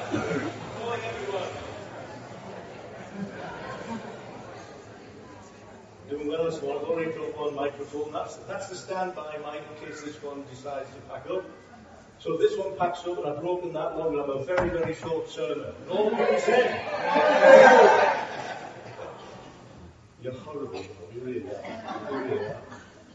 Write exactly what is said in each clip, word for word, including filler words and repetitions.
Morning, everyone. Doing well this morning. I've already put one microphone. That's, that's the standby mic in case this one decides to pack up. So if this one packs up and I've broken that one, we'll have a very, very short sermon. And all being said, you're horrible. You really are. You really are.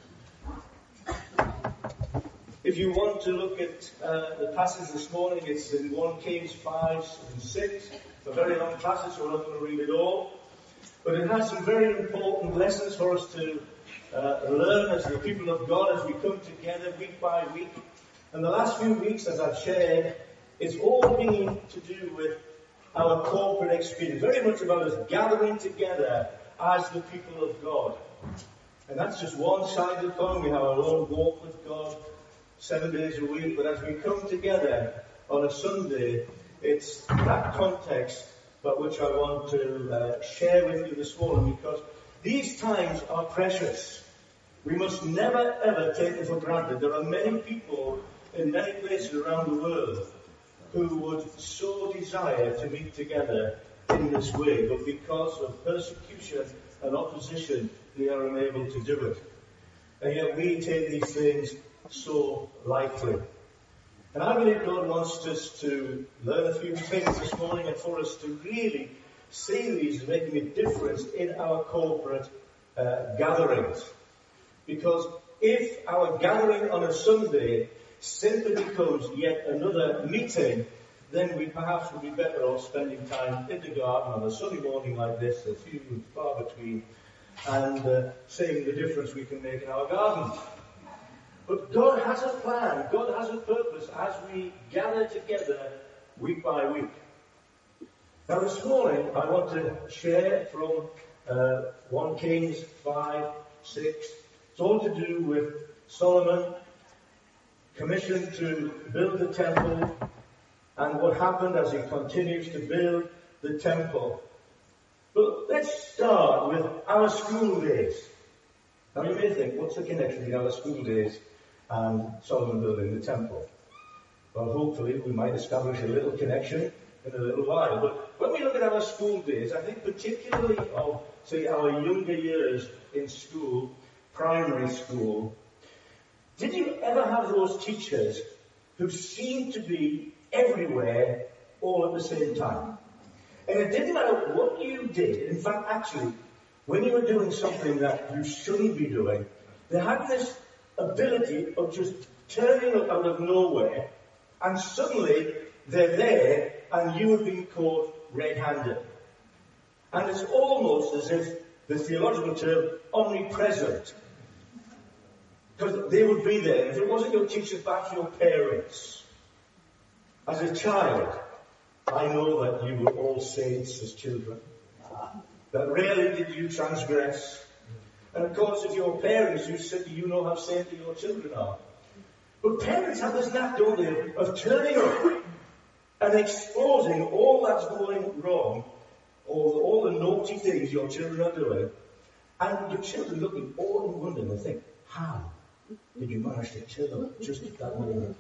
If you want to look at uh, the passage this morning, it's in First Kings five and six. It's a very long passage, so we're not going to read it all. But it has some very important lessons for us to uh, learn as the people of God as we come together week by week. And the last few weeks, as I've shared, it's all been to do with our corporate experience. Very much about us gathering together as the people of God. And that's just one side of the coin. We have our own walk with God seven days a week. But as we come together on a Sunday, it's that context about which I want to uh, share with you this morning, because these times are precious. We must never ever take them for granted. There are many people in many places around the world who would so desire to meet together in this way, but because of persecution and opposition, they are unable to do it. And yet we take these things so lightly. And I believe God wants us to learn a few things this morning and for us to really see these making a difference in our corporate uh, gatherings. Because if our gathering on a Sunday simply becomes yet another meeting, then we perhaps would be better off spending time in the garden on a sunny morning like this, a few and far between, and uh, seeing the difference we can make in our gardens. But God has a plan, God has a purpose as we gather together week by week. Now this morning I want to share from uh, First Kings five, six. It's all to do with Solomon commissioned to build the temple and what happened as he continues to build the temple. But let's start with our school days. Now you may think, what's the connection between our school days and Solomon building the temple? Well, hopefully we might establish a little connection in a little while. But when we look at our school days, I think particularly of, say, our younger years in school, primary school, did you ever have those teachers who seemed to be everywhere all at the same time? And it didn't matter what you did. In fact, actually, when you were doing something that you shouldn't be doing, they had this ability of just turning up out of nowhere, and suddenly they're there and you have been caught red-handed. And it's almost as if the theological term omnipresent, because they would be there. If it wasn't your teachers, perhaps your parents. As a child, I know that you were all saints as children, that rarely did you transgress. And of course, if your parents, you said you know how saintly your children are. But parents have this knack, don't they, of turning up and exposing all that's going wrong, all, all the naughty things your children are doing. And your children looking all in wonder and they think, how did you manage to turn up just at that moment?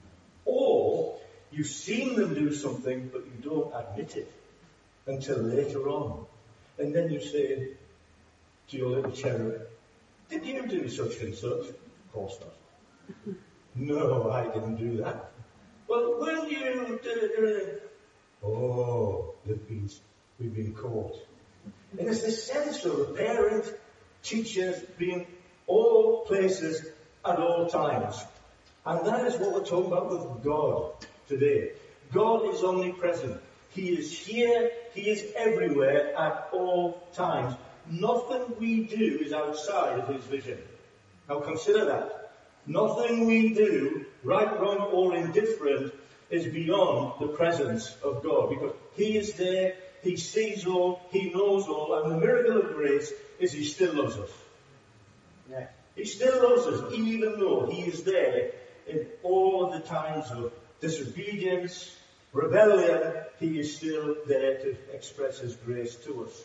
Or you've seen them do something, but you don't admit it until later on. And then you say to your little cherub, did you do such and such? Of course not. No, I didn't do that. Well, when you did, oh, we've been, we've been caught. And it's the sense of the parent, teachers being all places at all times. And that is what we're talking about with God today. God is omnipresent. He is here, He is everywhere at all times. Nothing we do is outside of His vision. Now consider that. Nothing we do, right, wrong, or indifferent, is beyond the presence of God. Because He is there, He sees all, He knows all, and the miracle of grace is He still loves us. Yeah. He still loves us, even though He is there in all of the times of disobedience, rebellion. He is still there to express His grace to us.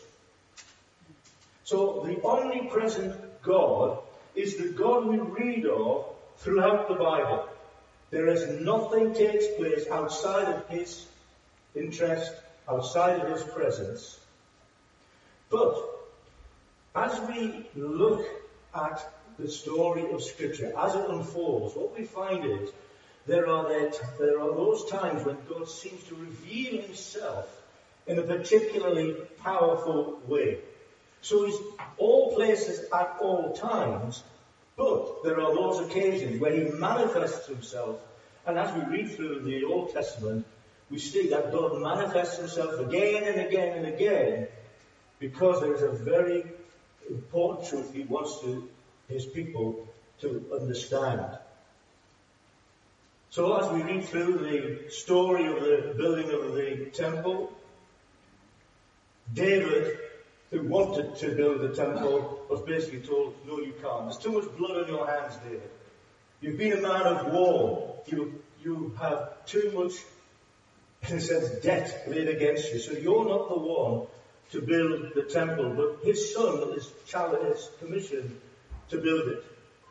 So the omnipresent God is the God we read of throughout the Bible. There is nothing takes place outside of His interest outside of his presence. But as we look at the story of Scripture, as it unfolds, what we find is there are, that, there are those times when God seems to reveal himself in a particularly powerful way. So he's all places at all times, but there are those occasions where he manifests himself. And as we read through the Old Testament, we see that God manifests himself again and again and again, because there is a very important truth he wants to, his people to understand. So as we read through the story of the building of the temple, David, who wanted to build the temple, was basically told, no, you can't. There's too much blood on your hands, David. You've been a man of war. You, you have too much, in a sense, debt laid against you. So you're not the one to build the temple. But his son is challenged, commissioned to build it.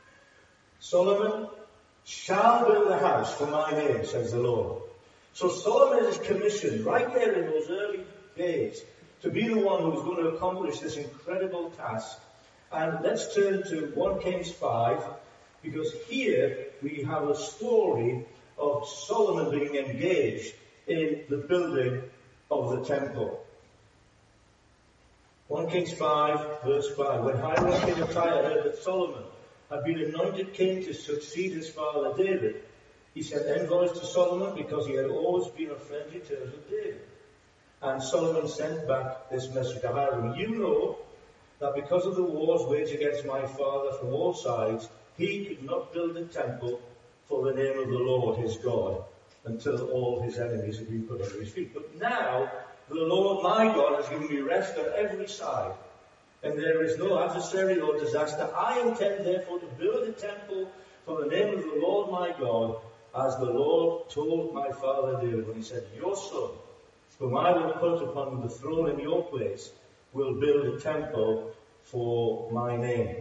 Solomon shall build a house for my name, says the Lord. So Solomon is commissioned right there in those early days to be the one who's going to accomplish this incredible task. And let's turn to First Kings five, because here we have a story of Solomon being engaged in the building of the temple. First Kings five, verse five. When Hiram king of Tyre heard that Solomon had been anointed king to succeed his father David, he sent envoys to Solomon because he had always been on friendly terms with David. And Solomon sent back this message to Hiram. You know that because of the wars waged against my father from all sides, he could not build a temple for the name of the Lord his God until all his enemies had been put under his feet. But now the Lord my God has given me rest on every side, and there is no adversary or disaster. I intend therefore to build a temple for the name of the Lord my God, as the Lord told my father David when he said, your son, whom I will put upon the throne in your place, will build a temple for my name.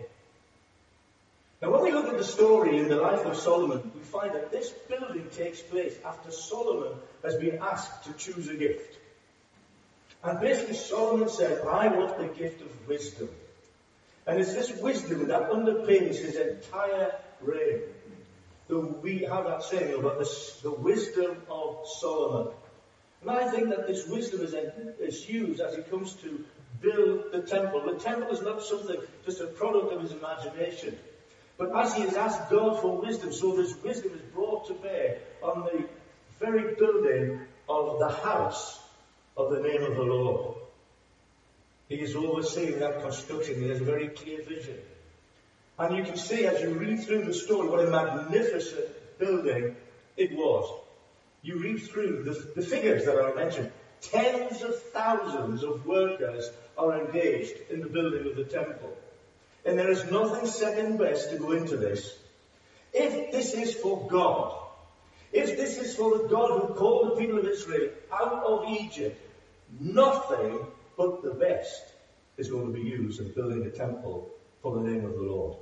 Now when we look at the story in the life of Solomon, we find that this building takes place after Solomon has been asked to choose a gift. And basically Solomon said, I want the gift of wisdom. And it's this wisdom that underpins his entire reign. So we have that saying about this, the wisdom of Solomon. And I think that this wisdom is, is used as he comes to build the temple. The temple is not something, just a product of his imagination. But as he has asked God for wisdom, so this wisdom is brought to bear on the very building of the house of the name of the Lord. He is overseeing that construction. He has a very clear vision. And you can see as you read through the story what a magnificent building it was. You read through the, the figures that are mentioned. Tens of thousands of workers are engaged in the building of the temple. And there is nothing second best to go into this. If this is for God, if this is for the God who called the people of Israel out of Egypt, nothing but the best is going to be used in building a temple for the name of the Lord.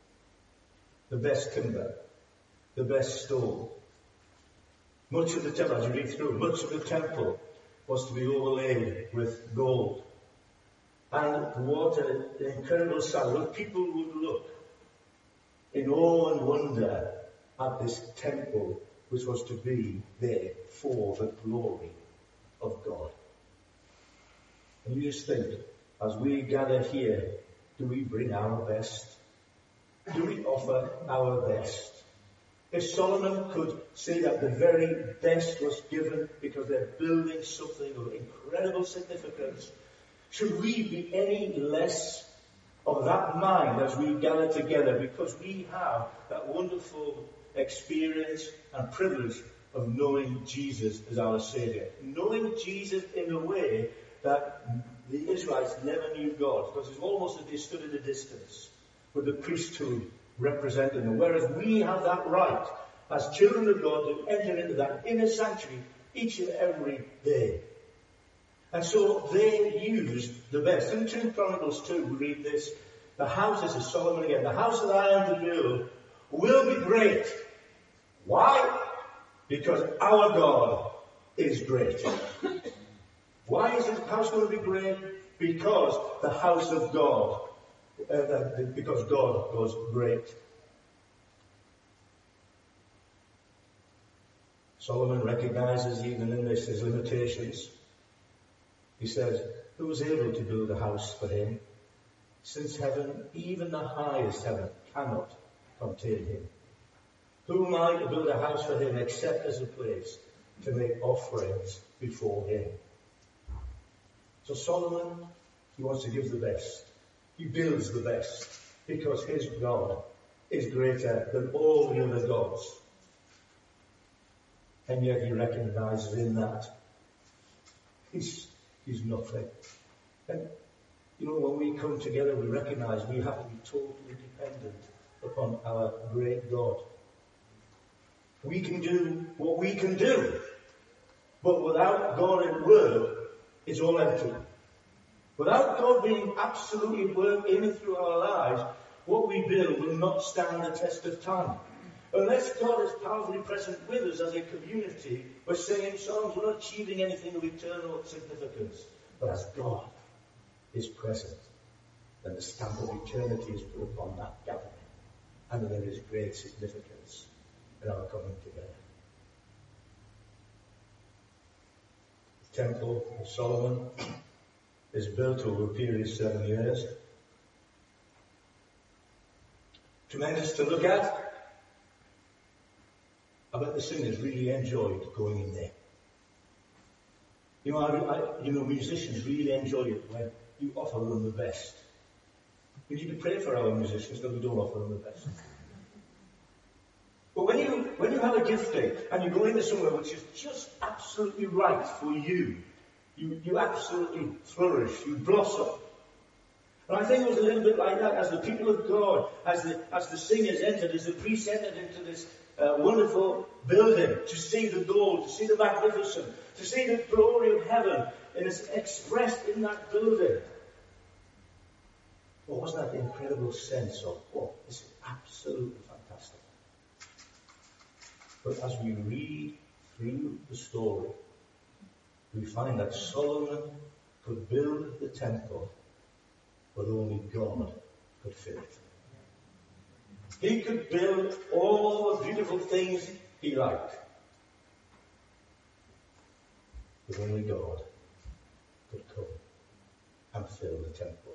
The best timber, the best stone. Much of the temple, as you read through, much of the temple was to be overlaid with gold. And what an incredible sight. When people would look in awe and wonder at this temple, which was to be there for the glory of God. And you just think, as we gather here, do we bring our best? Do we offer our best? If Solomon could see that the very best was given because they're building something of incredible significance, should we be any less of that mind as we gather together because we have that wonderful experience and privilege of knowing Jesus as our Saviour? Knowing Jesus in a way that the Israelites never knew God, because it's almost as they stood at a distance with the priesthood representing them. Whereas we have that right as children of God to enter into that inner sanctuary each and every day. And so they used the best. In two Chronicles two, we read this. The house, this is Solomon again, the house that I am to build will be great. Why? Because our God is great. Why is his house going to be great? Because the house of God, uh, because God was great. Solomon recognizes even in this his limitations. He says, who was able to build a house for him, since heaven, even the highest heaven, cannot contain him? Who am I to build a house for him except as a place to make offerings before him? So Solomon, he wants to give the best. He builds the best because his God is greater than all the other gods. And yet he recognizes in that he's, he's nothing. And, you know, when we come together, we recognize we have to be totally dependent upon our great God. We can do what we can do, but without God at work, it's all empty. Without God being absolutely at work in and through our lives, what we build will not stand the test of time. Unless God is powerfully present with us as a community, we're singing songs, we're not achieving anything of eternal significance. But as God is present, then the stamp of eternity is put upon that gathering. And there is great significance in our coming together. The Temple of Solomon is built over a period of seven years. Tremendous to look at. I bet the singers really enjoyed going in there. You know, I, I, you know, musicians really enjoy it when you offer them the best. We need to pray for our musicians that we don't offer them the best. But when you when you have a gifting and you go into somewhere which is just absolutely right for you, you you absolutely flourish, you blossom. And I think it was a little bit like that as the people of God, as the as the singers entered, as the priests entered into this uh, wonderful building to see the gold, to see the magnificence, to see the glory of heaven, and it's expressed in that building. What was that incredible sense of, oh, this is absolutely fantastic. But as we read through the story, we find that Solomon could build the temple, but only God could fill it. He could build all the beautiful things he liked, but only God could come and fill the temple.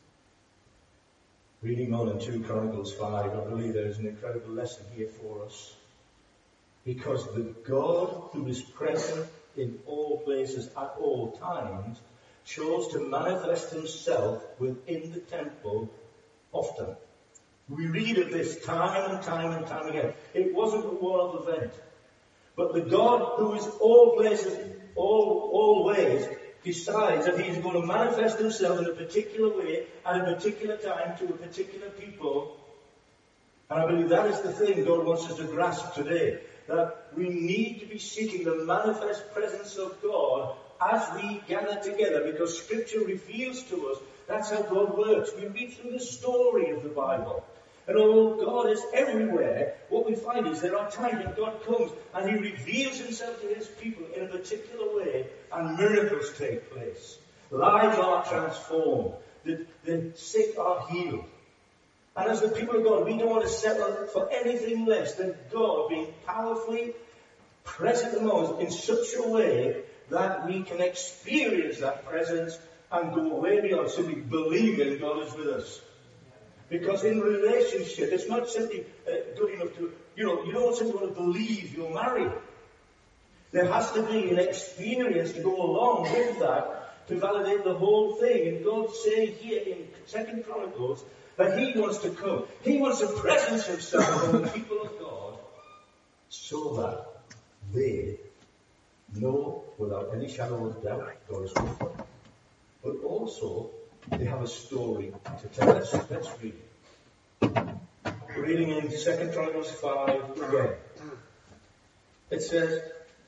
Reading on in Second Chronicles five, I believe there is an incredible lesson here for us. Because the God who is present in all places at all times chose to manifest himself within the temple often. We read of this time and time and time again. It wasn't a one-off event. But the God who is all places, all, all ways, decides that he's going to manifest himself in a particular way at a particular time to a particular people. And I believe that is the thing God wants us to grasp today. That we need to be seeking the manifest presence of God as we gather together, because Scripture reveals to us that's how God works. We read through the story of the Bible. And although God is everywhere, what we find is there are times when God comes and he reveals himself to his people in a particular way, and miracles take place. Lives are transformed. The, the sick are healed. And as the people of God, we don't want to settle for anything less than God being powerfully present among us in such a way that we can experience that presence and go way beyond simply believing God is with us. Because in relationship, it's not simply uh, good enough to, you know, you don't simply want to believe you're married. There has to be an experience to go along with that to validate the whole thing. And God's saying here in Second Chronicles that he wants to come. He wants to presence himself among the people of God so that they know without any shadow of doubt God is with them. But also, they have a story to tell us. Let's read it. We're reading in Second Chronicles five again. It says,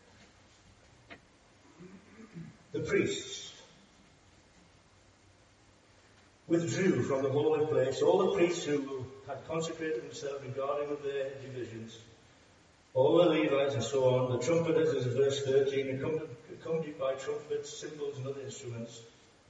the priests withdrew from the holy place, all the priests who had consecrated themselves regarding of their divisions, all the Levites and so on, the trumpeters, as verse thirteen, accompanied by trumpets, cymbals, and other instruments.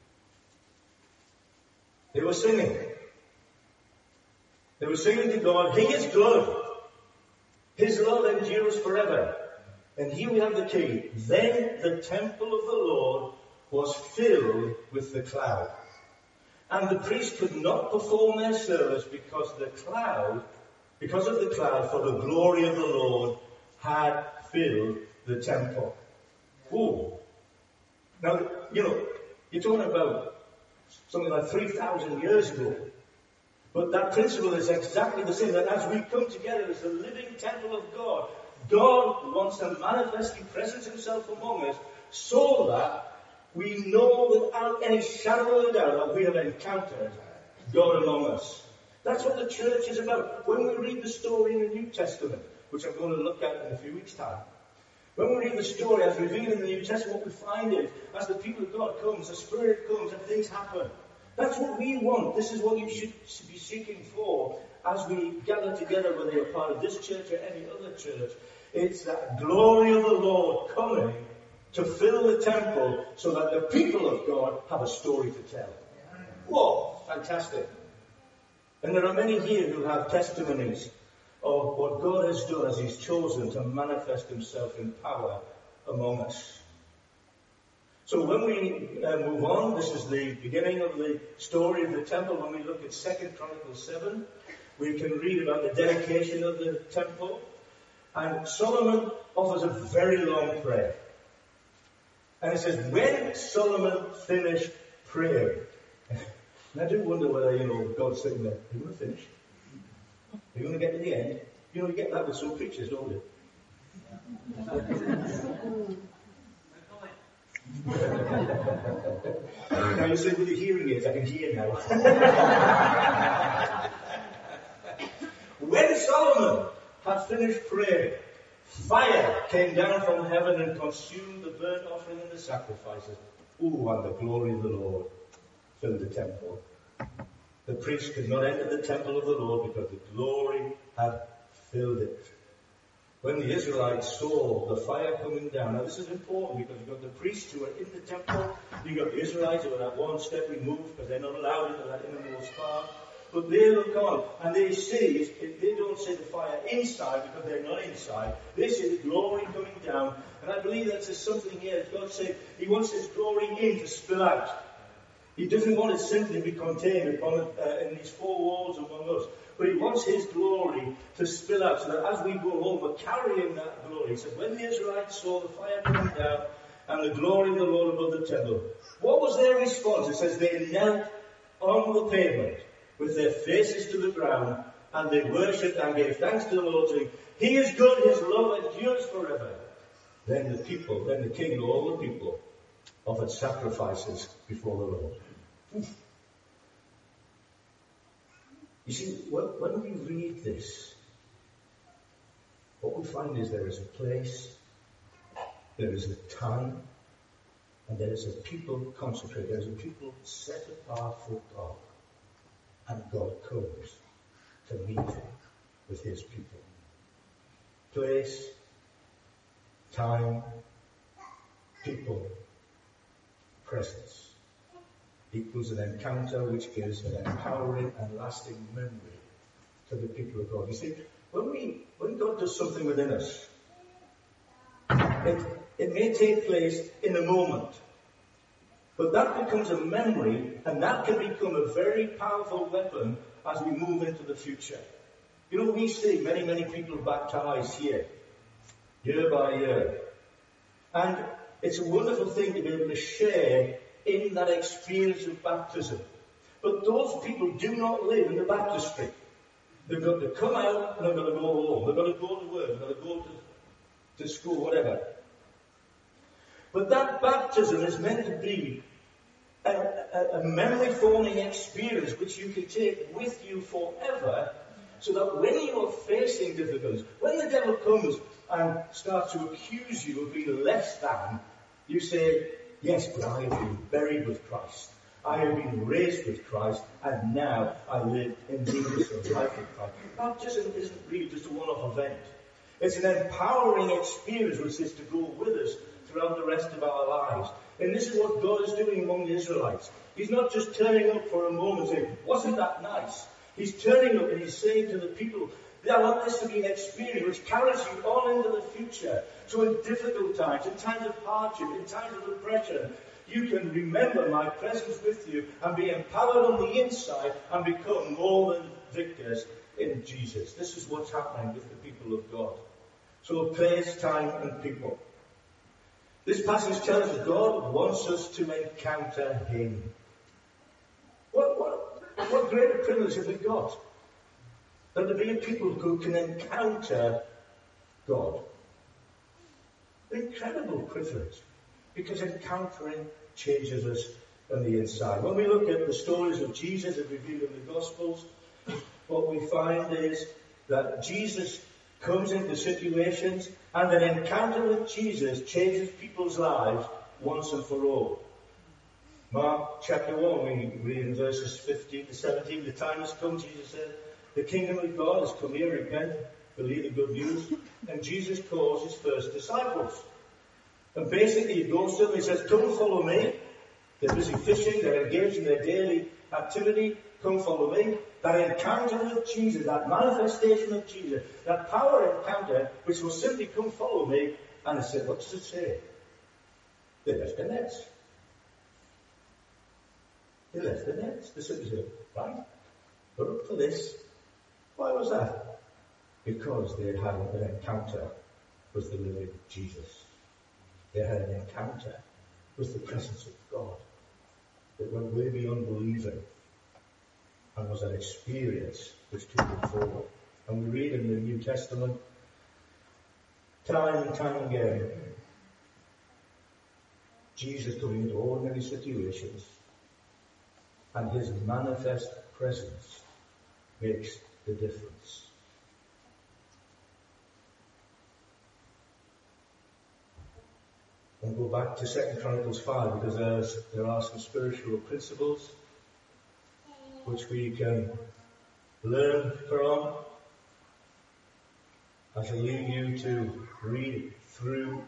They were singing. They were singing to God, He is good. His love endures forever. And here we have the key. Then the temple of the Lord was filled with the cloud. And the priests could not perform their service because the cloud, because of the cloud, for the glory of the Lord had filled the temple. Ooh. Now, you know, you're talking about something like three thousand years ago. But that principle is exactly the same, that as we come together as the living temple of God, God wants to manifestly present himself among us so that we know without any shadow of a doubt that we have encountered God among us. That's what the church is about. When we read the story in the New Testament, which I'm going to look at in a few weeks' time, when we read the story as revealed in the New Testament, what we find is, as the people of God comes, the Spirit comes, and things happen. That's what we want. This is what you should be seeking for as we gather together, whether you're part of this church or any other church. It's that glory of the Lord coming to fill the temple so that the people of God have a story to tell. Whoa, fantastic. And there are many here who have testimonies of what God has done as he's chosen to manifest himself in power among us. So when we uh, move on, this is the beginning of the story of the temple. When we look at Second Chronicles seven, we can read about the dedication of the temple. And Solomon offers a very long prayer. And it says, when Solomon finished praying. And I do wonder whether, you know, God's sitting there, are you going to finish? Are you going to get to the end? You know, you get that with some preachers, don't you? Now you say, with your hearing aids, I can hear now. When Solomon had finished praying, fire came down from heaven and consumed the burnt offering and the sacrifices. Ooh, and the glory of the Lord filled the temple. The priests could not enter the temple of the Lord because the glory had filled it. When the Israelites saw the fire coming down, now this is important because you've got the priests who are in the temple, you've got the Israelites who are at one step removed because they're not allowed into that innermost part. But they look on and they see, they don't see the fire inside because they're not inside. They see the glory coming down. And I believe that there's something here. God said he wants his glory in to spill out. He doesn't want it simply to be contained upon, uh, in these four walls among us. But he wants his glory to spill out so that as we go home, we're carrying that glory. He said, when the Israelites saw the fire coming down and the glory of the Lord above the temple, what was their response? It says they knelt on the pavement with their faces to the ground, and they worshipped and gave thanks to the Lord, saying, he is good, his love endures forever. Then the people, then the king and all the people offered sacrifices before the Lord. Oof. You see, when we read this, what we find is there is a place, there is a time, and there is a people consecrated, there is a people set apart for God. And God comes to meet with his people. Place, time, people, presence equals an encounter which gives an empowering and lasting memory to the people of God. You see, when we when God does something within us, it, it may take place in a moment. But that becomes a memory, and that can become a very powerful weapon as we move into the future. You know, we see many, many people baptized here, year by year. And it's a wonderful thing to be able to share in that experience of baptism. But those people do not live in the baptistry. They've got to come out and they've got to go home. They've got to go to work. They've got to go to, to school, whatever. But that baptism is meant to be a, a, a memory-forming experience which you can take with you forever, so that when you are facing difficulties, when the devil comes and starts to accuse you of being less than, you say, yes, but I have been buried with Christ. I have been raised with Christ, and now I live in newness of life with Christ. Baptism isn't really just a one-off event. It's an empowering experience which is to go with us throughout the rest of our lives. And this is what God is doing among the Israelites. He's not just turning up for a moment saying, wasn't that nice? He's turning up and he's saying to the people, I want this to be an experience which carries you on into the future. So in difficult times, in times of hardship, in times of oppression, you can remember my presence with you and be empowered on the inside and become more than victors in Jesus. This is what's happening with the people of God. So place, time, and people. This passage tells us God wants us to encounter Him. What, what, what greater privilege have we got than to be a people who can encounter God? An incredible privilege, because encountering changes us on the inside. When we look at the stories of Jesus as revealed in the Gospels, what we find is that Jesus comes into situations and an encounter with Jesus changes people's lives once and for all. Mark chapter one, we read in verses fifteen to seventeen, the time has come, Jesus said, the kingdom of God has come here, repent, believe the good news. And Jesus calls his first disciples. And basically he goes to them and he says, come and follow me. They're busy fishing, they're engaged in their daily activity. Come follow me. That encounter with Jesus, that manifestation of Jesus, that power encounter, which will simply come follow me. And I said, what does it say? They left their nets. They left their nets. They simply said, right, we're up for this. Why was that? Because they had had an encounter with the living Jesus. They had an encounter with the presence of God that went way beyond believing, and was an experience which took them forward. And we read in the New Testament, time and time again, Jesus coming into ordinary situations, and his manifest presence makes the difference. We'll go back to Second Chronicles five, because there's, there are some spiritual principles which we can learn from. I shall leave you to read through.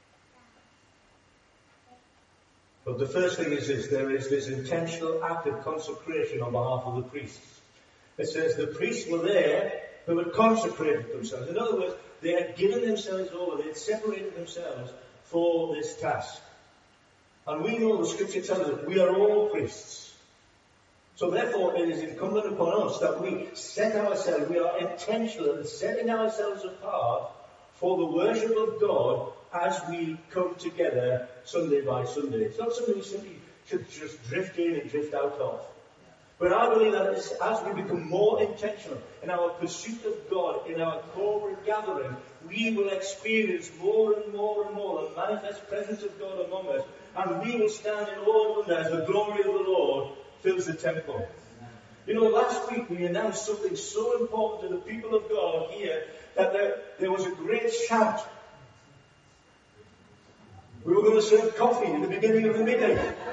But the first thing is this: there is this intentional act of consecration on behalf of the priests. It says the priests were there who had consecrated themselves. In other words, they had given themselves over, they had separated themselves for this task. And we know the scripture tells us we are all priests. So therefore it is incumbent upon us that we set ourselves, we are intentional in setting ourselves apart for the worship of God as we come together Sunday by Sunday. It's not something we simply should just drift in and drift out of. But I believe that as we become more intentional in our pursuit of God, in our corporate gathering, we will experience more and more and more the manifest presence of God among us, and we will stand in awe and wonder as the glory of the Lord fills the temple. You know, last week we announced something so important to the people of God here that there, there was a great shout. We were going to serve coffee at the beginning of the meeting.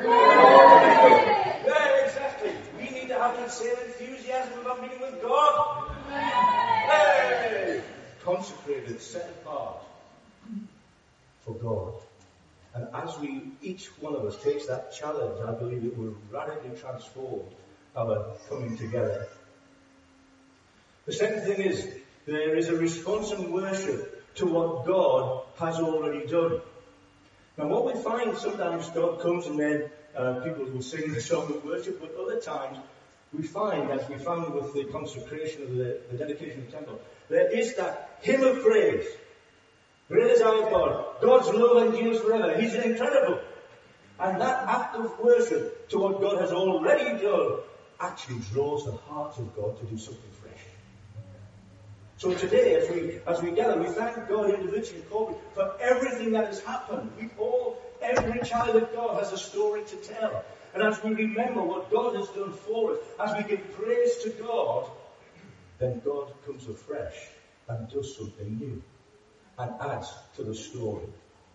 Yeah, exactly. We need to have that same enthusiasm about meeting with God. Hey! Consecrated, set apart for God. And as we, each one of us takes that challenge, I believe it will radically transform our coming together. The second thing is, there is a response and worship to what God has already done. Now what we find, sometimes God comes and then uh, people will sing the song of worship, but other times we find, as we found with the consecration of the, the dedication of the temple, there is that hymn of praise. Great is our God. God's love endures forever. He's incredible. And that act of worship to what God has already done actually draws the heart of God to do something fresh. So today, as we as we gather, we thank God individually and corporately for everything that has happened. We all, every child of God has a story to tell. And as we remember what God has done for us, as we give praise to God, then God comes afresh and does something new and adds to the story.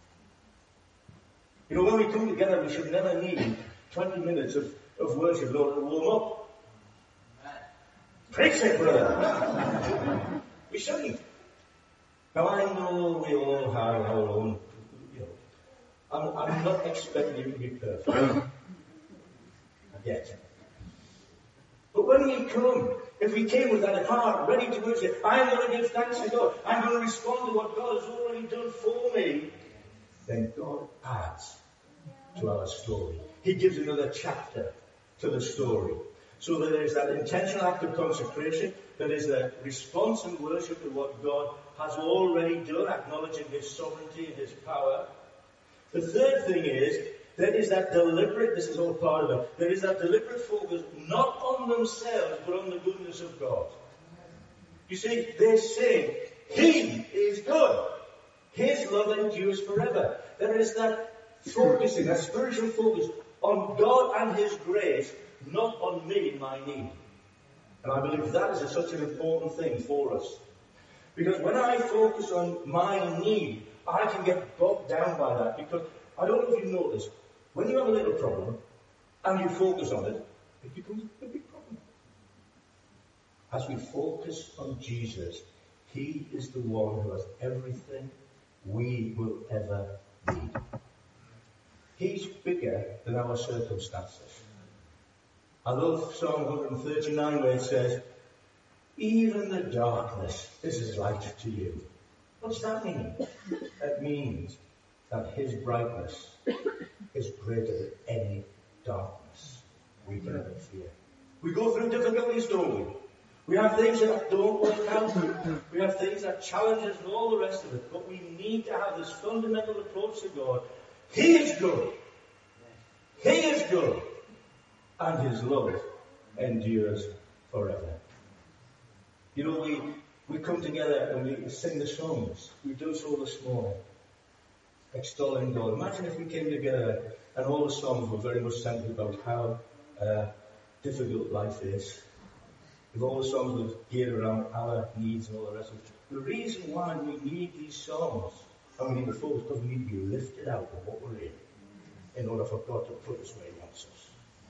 You know, when we come together, we should never need twenty minutes of, of worship, Lord, to warm up. Preach it, brother. We shouldn't. Now, I know we all have our own, you know, I'm, I'm not expecting you to be perfect. I get it. But when we come, if we came with that heart ready to worship, I'm going to give thanks to God, I'm going to respond to what God has already done for me, then God adds to our story. He gives another chapter to the story. So that there is that intentional act of consecration, there is a response and worship to what God has already done, acknowledging His sovereignty and His power. The third thing is, there is that deliberate, this is all part of it, there is that deliberate focus not on themselves, but on the goodness of God. You see, they say, He is good. His love endures forever. There is that focusing, that spiritual focus on God and His grace, not on me and my need. And I believe that is a, such an important thing for us. Because when I focus on my need, I can get bogged down by that. Because I don't know if you've noticed, when you have a little problem and you focus on it, it becomes a big problem. As we focus on Jesus, He is the one who has everything we will ever need. He's bigger than our circumstances. I love Psalm one thirty-nine where it says, even the darkness is as light to you. What's that mean? It means that His brightness is greater than any darkness we can ever fear. We go through difficulties, don't we? We have things that don't work out. We have things that challenge us and all the rest of it. But we need to have this fundamental approach to God. He is good. He is good. And His love endures forever. You know, we, we come together and we sing the songs. We've done so this morning. Extolling God. Imagine if we came together and all the songs were very much centered about how uh, difficult life is. If all the songs were geared around our needs and all the rest of it. The reason why we need these songs and we need to focus because we need to be lifted out of what we're in in order for God to put us where He wants us.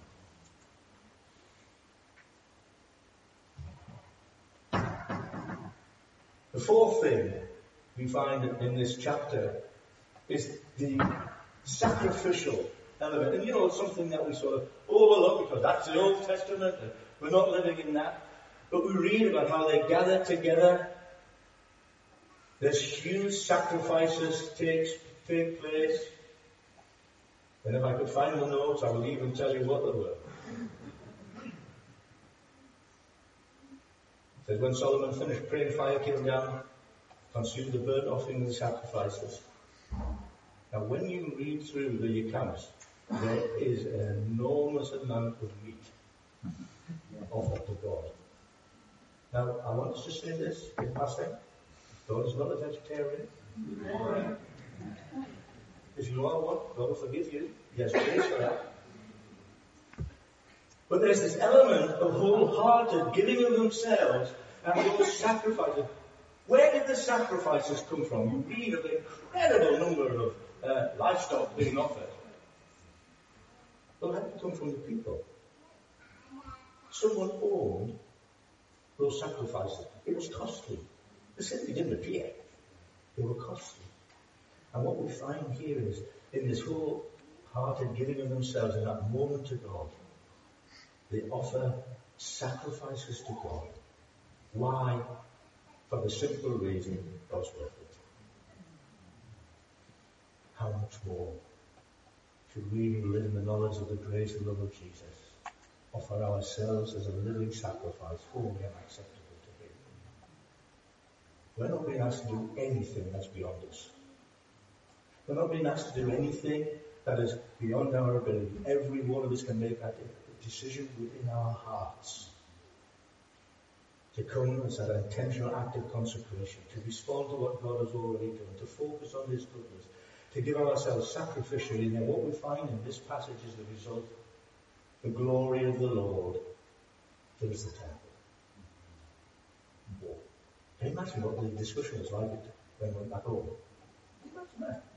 The fourth thing we find in this chapter is the sacrificial element. And you know, it's something that we sort of overlook because that's the Old Testament and we're not living in that. But we read about how they gather together. There's huge sacrifices take, take place. And if I could find the notes, I would even tell you what they were. It says, when Solomon finished praying, fire came down, consumed the burnt offering and the sacrifices. Now, when you read through the accounts, there is an enormous amount of meat offered to God. Now, I want us to say this in passing. God is not a vegetarian. No. If you are one, God will forgive you. Yes, grace for that. But there's this element of wholehearted giving of themselves and those sacrifices. Where did the sacrifices come from? You read of the incredible number of uh, livestock being offered. Well, that didn't come from the people. Someone owned those sacrifices. It was costly. They simply didn't appear. They were costly. And what we find here is, in this wholehearted giving of themselves in that moment to God, they offer sacrifices to God. Why? For the simple reason God's worth it. How much more should we who live in the knowledge of the grace and love of Jesus offer ourselves as a living sacrifice, holy and acceptable to Him? We're not being asked to do anything that's beyond us. We're not being asked to do anything that is beyond our ability. Every one of us can make that decision within our hearts. To come as an intentional act of consecration, to respond to what God has already done, to focus on His goodness, to give ourselves sacrificially. And then what we find in this passage is the result. The glory of the Lord fills the temple. Whoa. Can you imagine what the discussion was like when we went back home? Can you imagine that?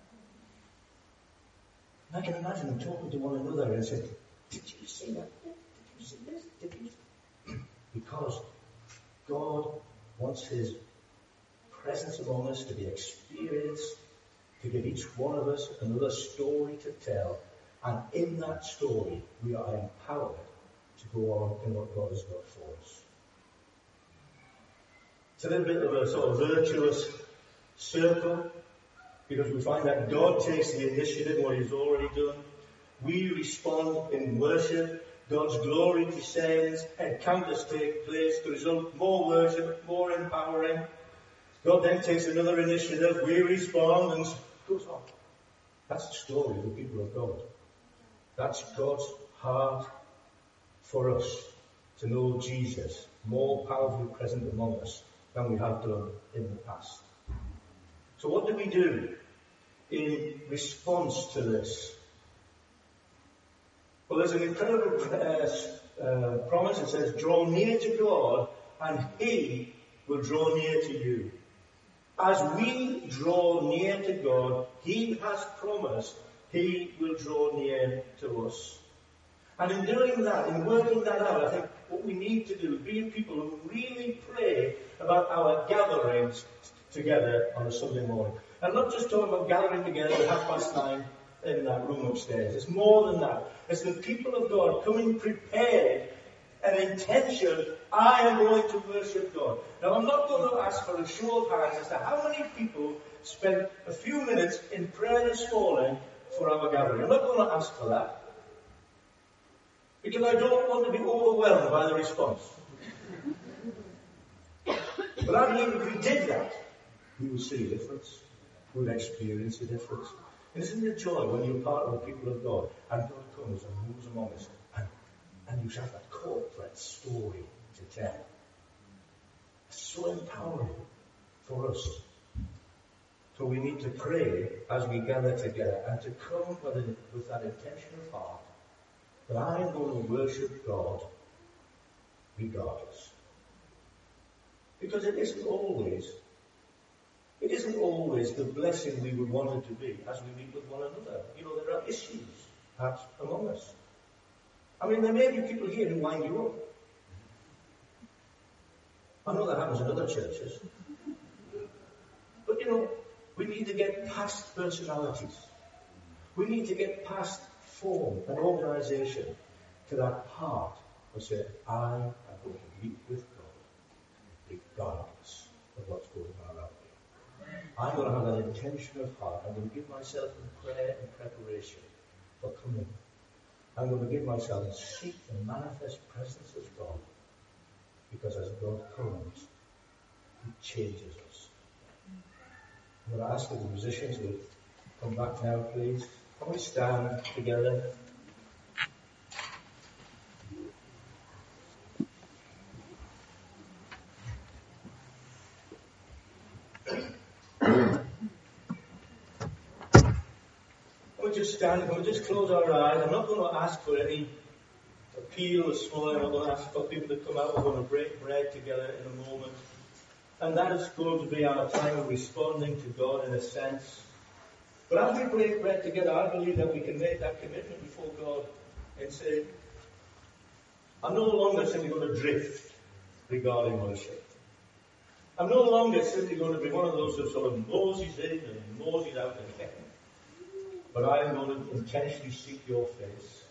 I can imagine them talking to one another and saying, did you see that? Did you see this? Did you see? Because God wants His presence among us to be experienced to give each one of us another story to tell. And in that story, we are empowered to go on in what God has got for us. It's a little bit of a sort of virtuous circle, because we find that God takes the initiative in what He's already done. We respond in worship. God's glory descends. Encounters take place. The result, more worship, more empowering. God then takes another initiative. We respond, and it goes on. That's the story of the people of God. That's God's heart for us, to know Jesus more powerfully present among us than we have done in the past. So what do we do in response to this? Well, there's an incredible uh, uh, promise. It says, draw near to God and He will draw near to you. As we draw near to God, He has promised He will draw near to us. And in doing that, in working that out, I think what we need to do is be people who really pray about our gatherings together on a Sunday morning. I'm not just talking about gathering together at half past nine in that room upstairs. It's more than that. It's the people of God coming prepared and intention, I am going to worship God. Now, I'm not going to ask for a show of hands as to how many people spent a few minutes in prayer this morning for our gathering. I'm not going to ask for that, because I don't want to be overwhelmed by the response. But I believe if we did that, we would see a difference. We would experience a difference. And isn't it joy when you're part of the people of God and God comes and moves among us and, and you have that corporate story to tell? It's so empowering for us. So we need to pray as we gather together and to come with, a, with that intention of heart that I am going to worship God regardless. Because it isn't always, it isn't always the blessing we would want it to be as we meet with one another. You know, there are issues perhaps among us. I mean, there may be people here who wind you up. I know that happens in other churches. But you know, we need to get past personalities. We need to get past form and organisation to that heart and say, I am going to meet with God regardless of what's going on around me. I'm going to have that intention of heart. I'm going to give myself in prayer and preparation for coming. I'm going to give myself and seek the manifest presence of God, because as God comes, He changes us. I'm going to ask that the musicians will come back now, please. Can we stand together? We'll just stand, we'll just close our eyes. I'm not going to ask for any appeal this morning. I'm not going to ask for people to come out. We're going to break bread together in a moment. And that is going to be our time of responding to God in a sense. But as we break bread together, I believe that we can make that commitment before God and say, I'm no longer simply going to drift regarding worship. I'm no longer simply going to be one of those who sort of moses in and moses out again. But I am going to intentionally seek your face.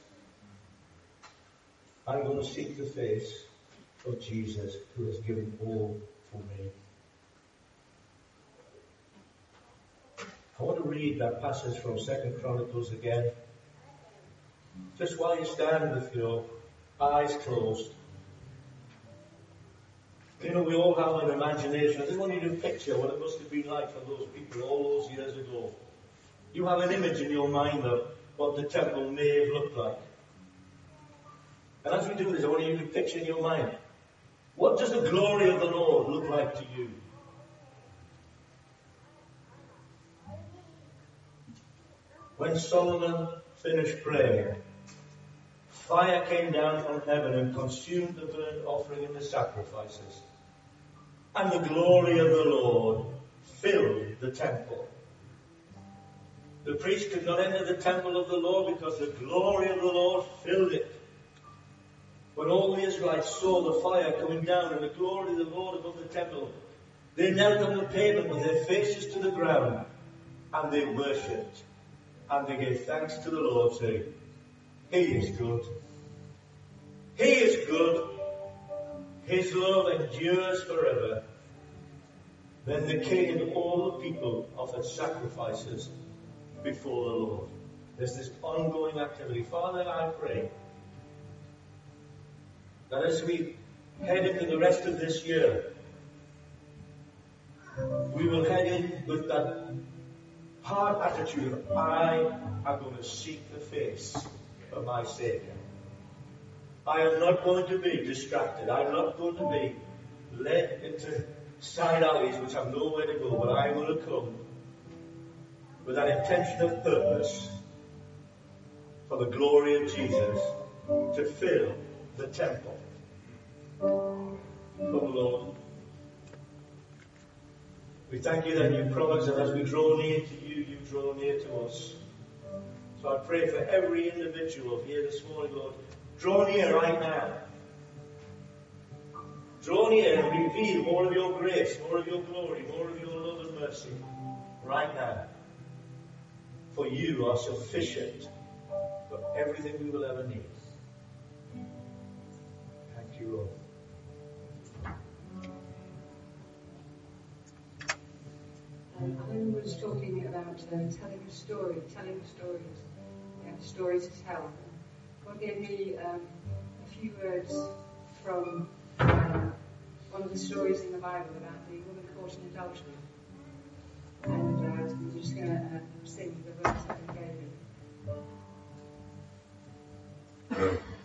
I'm going to seek the face of Jesus, who has given all for me. I want to read that passage from Second Chronicles again. Just while you stand with your eyes closed. You know, we all have an imagination. I just want you to picture what it must have been like for those people all those years ago. You have an image in your mind of what the temple may have looked like. And as we do this, I want you to picture in your mind, what does the glory of the Lord look like to you? When Solomon finished praying, fire came down from heaven and consumed the burnt offering and the sacrifices. And the glory of the Lord filled the temple. The priest could not enter the temple of the Lord because the glory of the Lord filled it. When all the Israelites saw the fire coming down and the glory of the Lord above the temple, they knelt on the pavement with their faces to the ground. and they worshipped, and they gave thanks to the Lord, saying, He is good. He is good. His love endures forever. Then the king and all the people offered sacrifices before the Lord. There's this ongoing activity. Father, I pray that as we head into the rest of this year, we will head in with that hard attitude of, I am going to seek the face of my Saviour. I am not going to be distracted. I'm not going to be led into side alleys which have nowhere to go, but I will come with that intention of purpose for the glory of Jesus to fill the temple. Come, Lord. We thank you that you promise that as we draw near to you, you draw near to us. So I pray for every individual here this morning, Lord, draw near right now. Draw near and reveal more of your grace, more of your glory, more of your love and mercy right now. For you are sufficient for everything we will ever need. Thank you, Lord. Um, Alan was talking about uh, telling a story, telling stories. We have a story to tell. God gave me um, a few words from um, one of the stories in the Bible about the woman caught in adultery. And uh, we're just going to uh, sing the verse that he gave me.